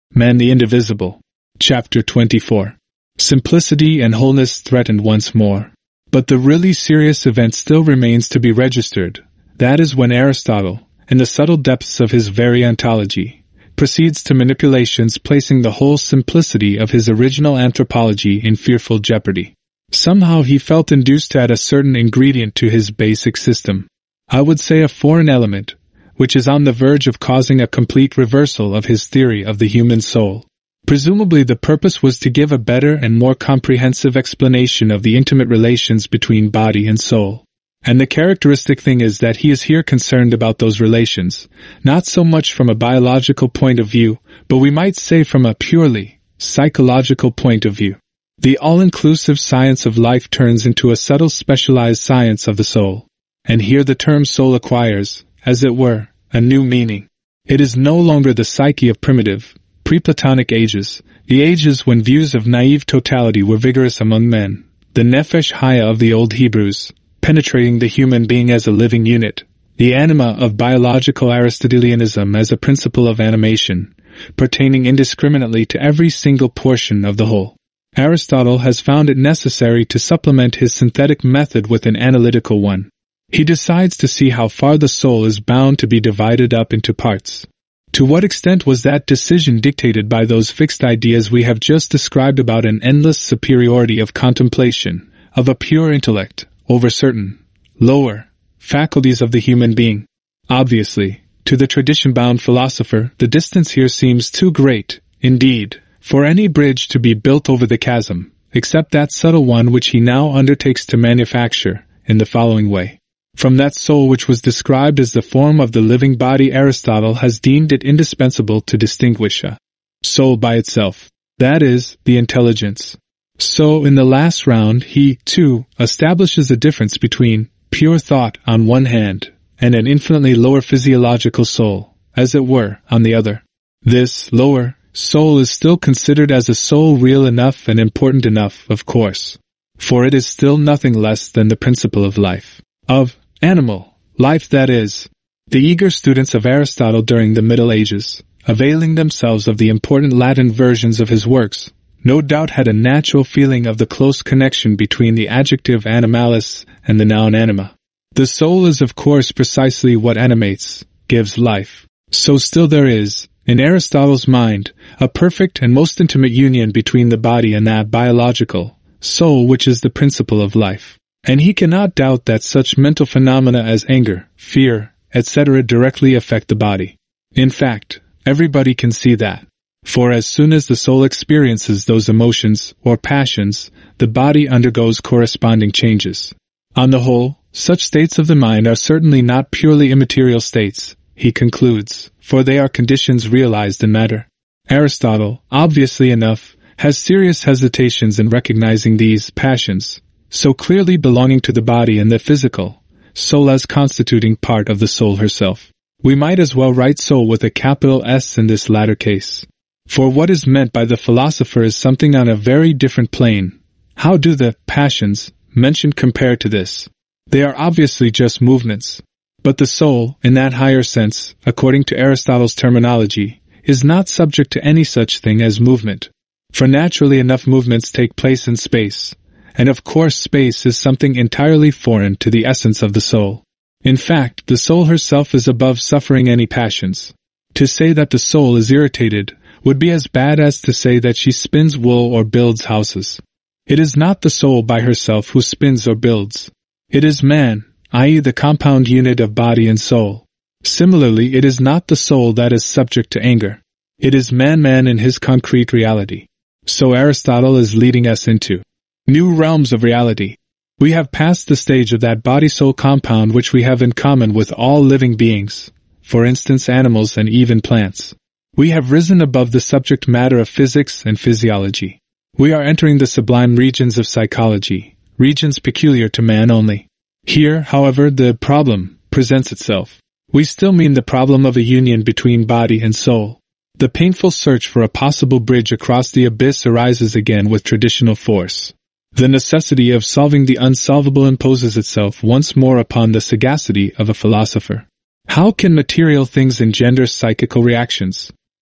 Man the Indivisible. Chapter 24. Simplicity and wholeness threatened once more. But the really serious event still remains to be registered. That is when Aristotle, in the subtle depths of his very ontology, proceeds to manipulations placing the whole simplicity of his original anthropology in fearful jeopardy. Somehow he felt induced to add a certain ingredient to his basic system. I would say a foreign element, which is on the verge of causing a complete reversal of his theory of the human soul. Presumably the purpose was to give a better and more comprehensive explanation of the intimate relations between body and soul. And the characteristic thing is that he is here concerned about those relations, not so much from a biological point of view, but we might say from a purely psychological point of view. The all-inclusive science of life turns into a subtle specialized science of the soul. And here the term soul acquires, as it were, a new meaning. It is no longer the psyche of primitive, pre-Platonic ages, the ages when views of naive totality were vigorous among men, the nefesh haya of the old Hebrews, penetrating the human being as a living unit, the anima of biological Aristotelianism as a principle of animation, pertaining indiscriminately to every single portion of the whole. Aristotle has found it necessary to supplement his synthetic method with an analytical one. He decides to see how far the soul is bound to be divided up into parts. To what extent was that decision dictated by those fixed ideas we have just described about an endless superiority of contemplation, of a pure intellect, over certain, lower, faculties of the human being? Obviously, to the tradition-bound philosopher, the distance here seems too great, indeed, for any bridge to be built over the chasm, except that subtle one which he now undertakes to manufacture, in the following way. From that soul which was described as the form of the living body, Aristotle has deemed it indispensable to distinguish a soul by itself, that is, the intelligence. So, in the last round, he, too, establishes a difference between pure thought on one hand, and an infinitely lower physiological soul, as it were, on the other. This lower soul is still considered as a soul real enough and important enough, of course, for it is still nothing less than the principle of life. Of animal life, that is. The eager students of Aristotle during the Middle Ages, availing themselves of the important Latin versions of his works, no doubt had a natural feeling of the close connection between the adjective animalis and the noun anima. The soul is of course precisely what animates, gives life. So still there is, in Aristotle's mind, a perfect and most intimate union between the body and that biological soul which is the principle of life. And he cannot doubt that such mental phenomena as anger, fear, etc. directly affect the body. In fact, everybody can see that. For as soon as the soul experiences those emotions, or passions, the body undergoes corresponding changes. On the whole, such states of the mind are certainly not purely immaterial states, he concludes, for they are conditions realized in matter. Aristotle, obviously enough, has serious hesitations in recognizing these passions, so clearly belonging to the body and the physical soul as constituting part of the soul herself. We might as well write soul with a capital S in this latter case. For what is meant by the philosopher is something on a very different plane. How do the passions mentioned compare to this? They are obviously just movements. But the soul, in that higher sense, according to Aristotle's terminology, is not subject to any such thing as movement. For naturally enough movements take place in space. And of course space is something entirely foreign to the essence of the soul. In fact, the soul herself is above suffering any passions. To say that the soul is irritated would be as bad as to say that she spins wool or builds houses. It is not the soul by herself who spins or builds. It is man, i.e. the compound unit of body and soul. Similarly, it is not the soul that is subject to anger. It is man in his concrete reality. So Aristotle is leading us into new realms of reality. We have passed the stage of that body-soul compound which we have in common with all living beings, for instance animals and even plants. We have risen above the subject matter of physics and physiology. We are entering the sublime regions of psychology, regions peculiar to man only. Here, however, the problem presents itself. We still mean the problem of a union between body and soul. The painful search for a possible bridge across the abyss arises again with traditional force. The necessity of solving the unsolvable imposes itself once more upon the sagacity of a philosopher. How can material things engender psychical reactions?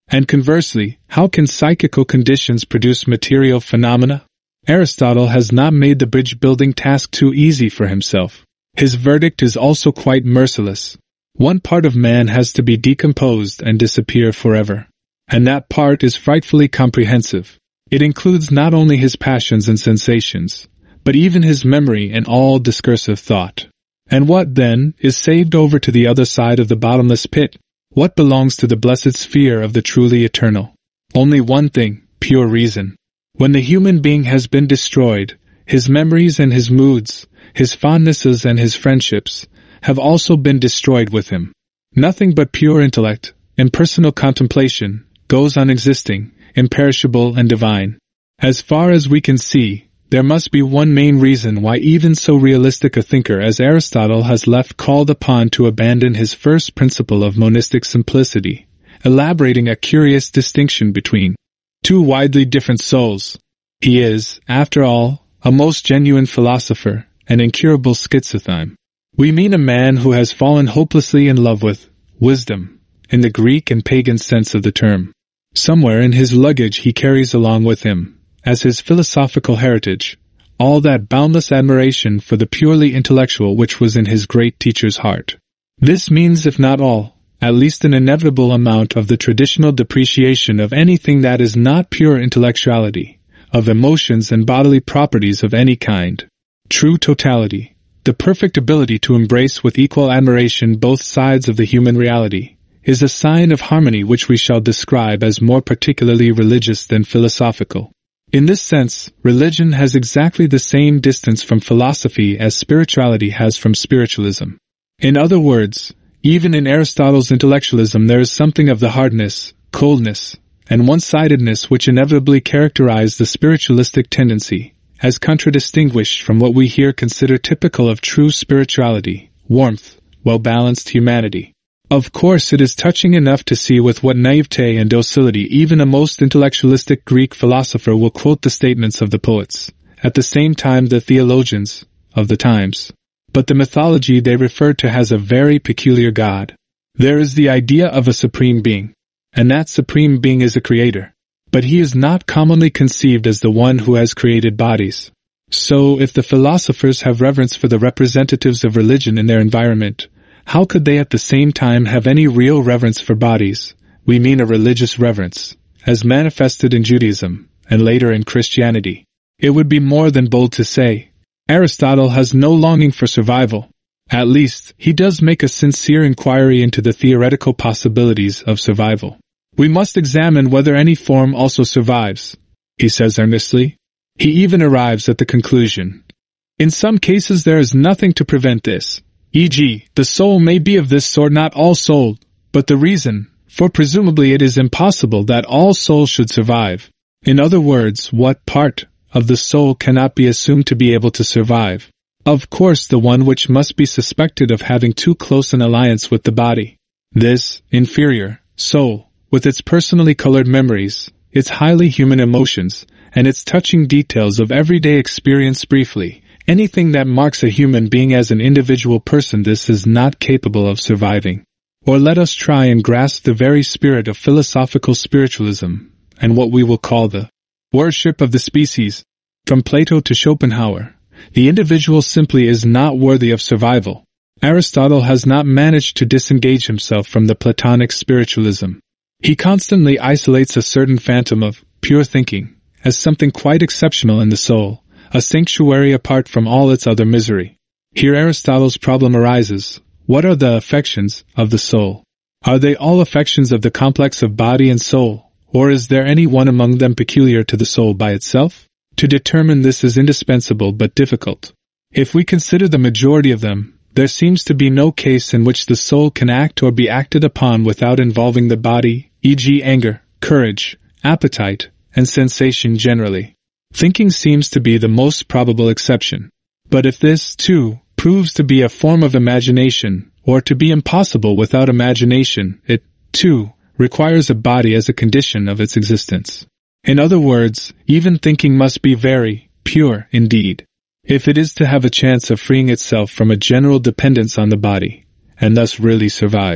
And conversely, how can psychical conditions produce material phenomena? Aristotle has not made the bridge-building task too easy for himself. His verdict is also quite merciless. One part of man has to be decomposed and disappear forever. And that part is frightfully comprehensive. It includes not only his passions and sensations, but even his memory and all discursive thought. And what, then, is saved over to the other side of the bottomless pit? What belongs to the blessed sphere of the truly eternal? Only one thing, pure reason. When the human being has been destroyed, his memories and his moods, his fondnesses and his friendships, have also been destroyed with him. Nothing but pure intellect, impersonal contemplation, goes on existing, imperishable and divine. As far as we can see, there must be one main reason why even so realistic a thinker as Aristotle has left called upon to abandon his first principle of monistic simplicity, elaborating a curious distinction between two widely different souls. He is, after all, a most genuine philosopher, an incurable schizotype. We mean a man who has fallen hopelessly in love with wisdom, in the Greek and pagan sense of the term. Somewhere in his luggage he carries along with him, as his philosophical heritage, all that boundless admiration for the purely intellectual which was in his great teacher's heart. This means, if not all, at least an inevitable amount of the traditional depreciation of anything that is not pure intellectuality, of emotions and bodily properties of any kind. True totality, the perfect ability to embrace with equal admiration both sides of the human reality, is a sign of harmony which we shall describe as more particularly religious than philosophical. In this sense, religion has exactly the same distance from philosophy as spirituality has from spiritualism. In other words, even in Aristotle's intellectualism there is something of the hardness, coldness, and one-sidedness which inevitably characterize the spiritualistic tendency, as contradistinguished from what we here consider typical of true spirituality, warmth, well-balanced humanity. Of course, it is touching enough to see with what naivete and docility even a most intellectualistic Greek philosopher will quote the statements of the poets, at the same time the theologians, of the times. But the mythology they refer to has a very peculiar god. There is the idea of a supreme being, and that supreme being is a creator. But he is not commonly conceived as the one who has created bodies. So, if the philosophers have reverence for the representatives of religion in their environment, how could they at the same time have any real reverence for bodies? We mean a religious reverence, as manifested in Judaism, and later in Christianity. It would be more than bold to say, Aristotle has no longing for survival. At least, he does make a sincere inquiry into the theoretical possibilities of survival. We must examine whether any form also survives, he says earnestly. He even arrives at the conclusion. In some cases there is nothing to prevent this. E.g., the soul may be of this sort, not all soul, but the reason, for presumably it is impossible that all souls should survive. In other words, what part of the soul cannot be assumed to be able to survive? Of course, the one which must be suspected of having too close an alliance with the body. This inferior soul, with its personally colored memories, its highly human emotions, and its touching details of everyday experience briefly, anything that marks a human being as an individual person, this is not capable of surviving. Or let us try and grasp the very spirit of philosophical spiritualism, and what we will call the worship of the species. From Plato to Schopenhauer, the individual simply is not worthy of survival. Aristotle has not managed to disengage himself from the Platonic spiritualism. He constantly isolates a certain phantom of pure thinking as something quite exceptional in the soul, a sanctuary apart from all its other misery. Here Aristotle's problem arises. What are the affections of the soul? Are they all affections of the complex of body and soul, or is there any one among them peculiar to the soul by itself? To determine this is indispensable but difficult. If we consider the majority of them, there seems to be no case in which the soul can act or be acted upon without involving the body, e.g. anger, courage, appetite, and sensation generally. Thinking seems to be the most probable exception. But if this, too, proves to be a form of imagination, or to be impossible without imagination, it, too, requires a body as a condition of its existence. In other words, even thinking must be very pure indeed, if it is to have a chance of freeing itself from a general dependence on the body, and thus really survive.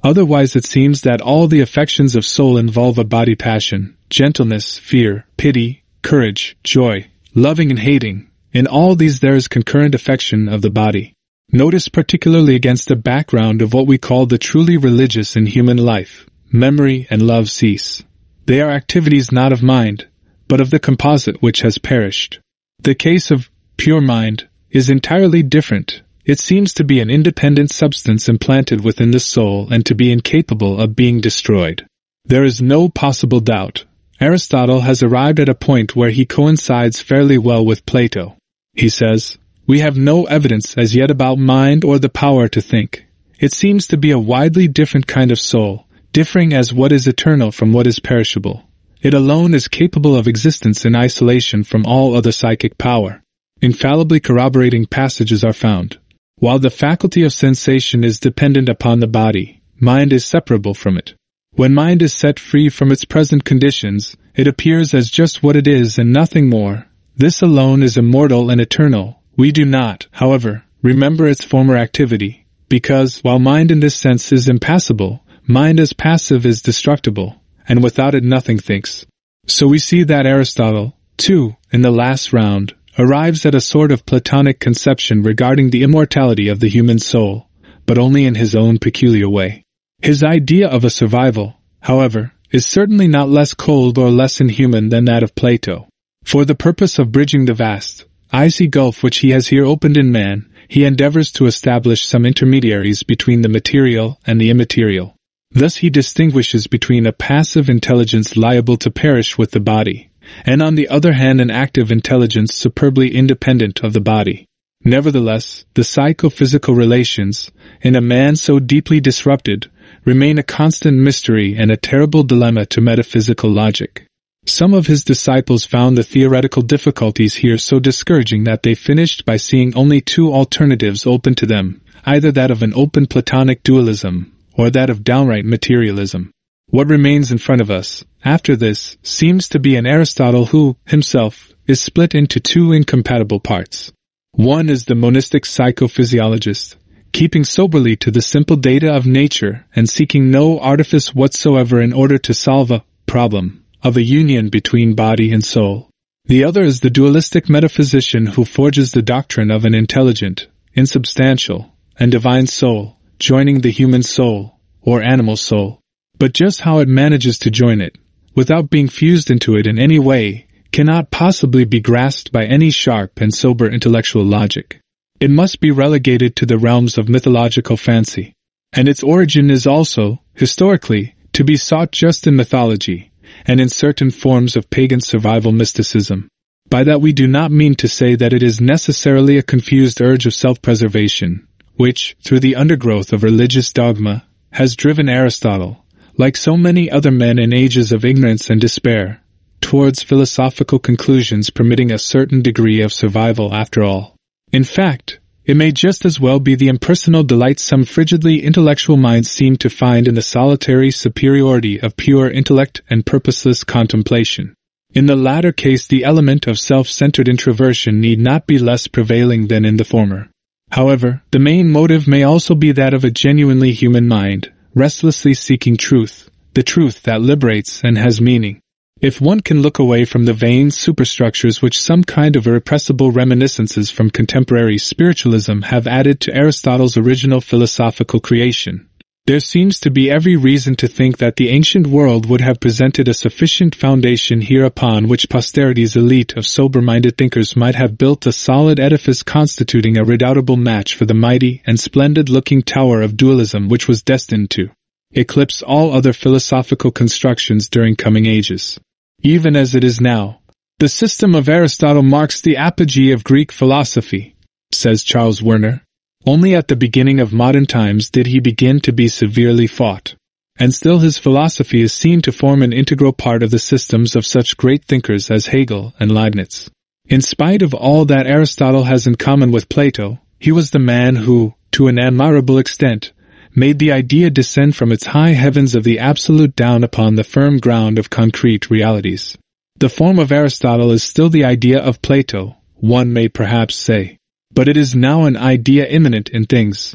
Otherwise it seems that all the affections of soul involve a body passion, gentleness, fear, pity, courage, joy, loving and hating. In all these there is concurrent affection of the body. Notice particularly against the background of what we call the truly religious in human life, memory and love cease. They are activities not of mind, but of the composite which has perished. The case of pure mind is entirely different. It seems to be an independent substance implanted within the soul and to be incapable of being destroyed. There is no possible doubt. Aristotle has arrived at a point where he coincides fairly well with Plato. He says, "We have no evidence as yet about mind or the power to think. It seems to be a widely different kind of soul, differing as what is eternal from what is perishable. It alone is capable of existence in isolation from all other psychic power." Infallibly corroborating passages are found. While the faculty of sensation is dependent upon the body, mind is separable from it. When mind is set free from its present conditions, it appears as just what it is and nothing more. This alone is immortal and eternal. We do not, however, remember its former activity, because, while mind in this sense is impassible, mind as passive is destructible, and without it nothing thinks. So we see that Aristotle, too, in the last round, arrives at a sort of Platonic conception regarding the immortality of the human soul, but only in his own peculiar way. His idea of a survival, however, is certainly not less cold or less inhuman than that of Plato. For the purpose of bridging the vast, icy gulf which he has here opened in man, he endeavors to establish some intermediaries between the material and the immaterial. Thus he distinguishes between a passive intelligence liable to perish with the body, and on the other hand an active intelligence superbly independent of the body. Nevertheless, the psychophysical relations, in a man so deeply disrupted, remain a constant mystery and a terrible dilemma to metaphysical logic. Some of his disciples found the theoretical difficulties here so discouraging that they finished by seeing only two alternatives open to them, either that of an open Platonic dualism, or that of downright materialism. What remains in front of us, after this, seems to be an Aristotle who, himself, is split into two incompatible parts. One is the monistic psychophysiologist, keeping soberly to the simple data of nature and seeking no artifice whatsoever in order to solve a problem of a union between body and soul. The other is the dualistic metaphysician who forges the doctrine of an intelligent, insubstantial, and divine soul, joining the human soul, or animal soul. But just how it manages to join it, without being fused into it in any way, cannot possibly be grasped by any sharp and sober intellectual logic. It must be relegated to the realms of mythological fancy. And its origin is also, historically, to be sought just in mythology, and in certain forms of pagan survival mysticism. By that we do not mean to say that it is necessarily a confused urge of self-preservation, which, through the undergrowth of religious dogma, has driven Aristotle, like so many other men in ages of ignorance and despair, towards philosophical conclusions permitting a certain degree of survival after all. In fact, it may just as well be the impersonal delight some frigidly intellectual minds seem to find in the solitary superiority of pure intellect and purposeless contemplation. In the latter case the element of self-centered introversion need not be less prevailing than in the former. However, the main motive may also be that of a genuinely human mind, restlessly seeking truth, the truth that liberates and has meaning. If one can look away from the vain superstructures which some kind of irrepressible reminiscences from contemporary spiritualism have added to Aristotle's original philosophical creation, there seems to be every reason to think that the ancient world would have presented a sufficient foundation here upon which posterity's elite of sober-minded thinkers might have built a solid edifice constituting a redoubtable match for the mighty and splendid-looking tower of dualism which was destined to eclipse all other philosophical constructions during coming ages. Even as it is now, the system of Aristotle marks the apogee of Greek philosophy, says Charles Werner. Only at the beginning of modern times did he begin to be severely fought, and still his philosophy is seen to form an integral part of the systems of such great thinkers as Hegel and Leibniz. In spite of all that Aristotle has in common with Plato, he was the man who, to an admirable extent, made the idea descend from its high heavens of the absolute down upon the firm ground of concrete realities. The form of Aristotle is still the idea of Plato, one may perhaps say, but it is now an idea immanent in things.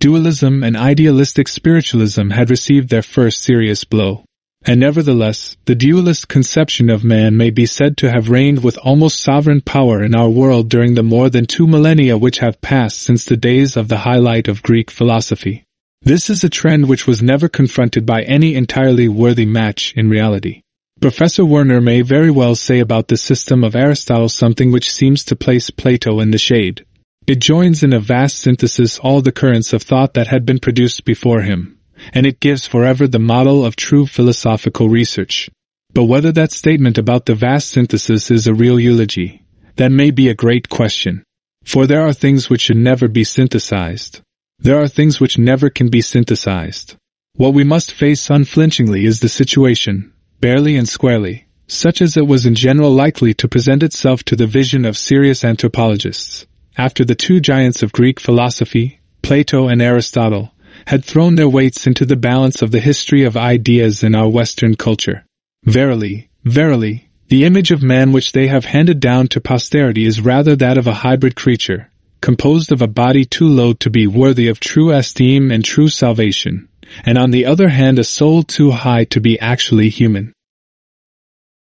Dualism and idealistic spiritualism had received their first serious blow. And nevertheless, the dualist conception of man may be said to have reigned with almost sovereign power in our world during the more than 2 millennia which have passed since the days of the highlight of Greek philosophy. This is a trend which was never confronted by any entirely worthy match in reality. Professor Werner may very well say about the system of Aristotle something which seems to place Plato in the shade. It joins in a vast synthesis all the currents of thought that had been produced before him, and it gives forever the model of true philosophical research. But whether that statement about the vast synthesis is a real eulogy, that may be a great question. For there are things which should never be synthesized. There are things which never can be synthesized. What we must face unflinchingly is the situation, barely and squarely, such as it was in general likely to present itself to the vision of serious anthropologists, after the 2 giants of Greek philosophy, Plato and Aristotle, had thrown their weights into the balance of the history of ideas in our Western culture. Verily, verily, the image of man which they have handed down to posterity is rather that of a hybrid creature, composed of a body too low to be worthy of true esteem and true salvation, and on the other hand a soul too high to be actually human.